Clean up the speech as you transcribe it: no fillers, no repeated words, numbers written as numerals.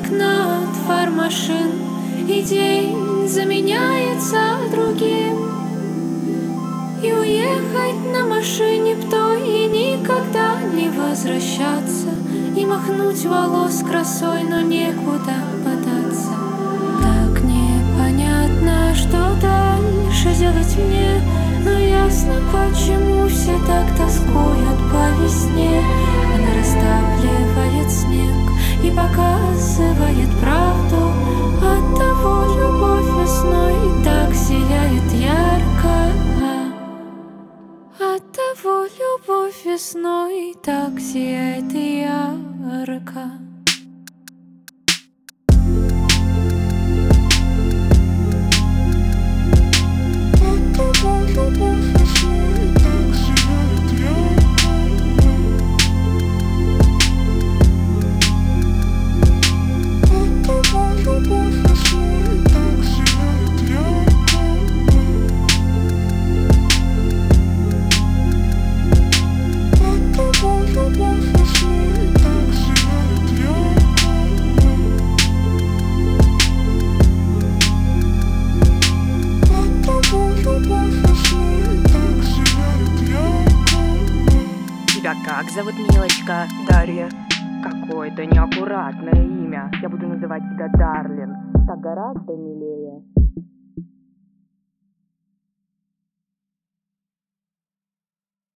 окна от фар машин, и день заменяется другим. И уехать на машине птой, и никогда не возвращаться, и махнуть волос красой, но некуда податься. Так непонятно, что дальше делать мне, но ясно, почему все так тоскуют по весне. Она растапливает снег и показывает правду. Оттого любовь весной так сияет ярко. Оттого любовь весной так сияет ярко. Тебя как зовут, милочка? Дарья. Какое-то неаккуратное имя. Я буду называть тебя Дарлин. Так гораздо милее.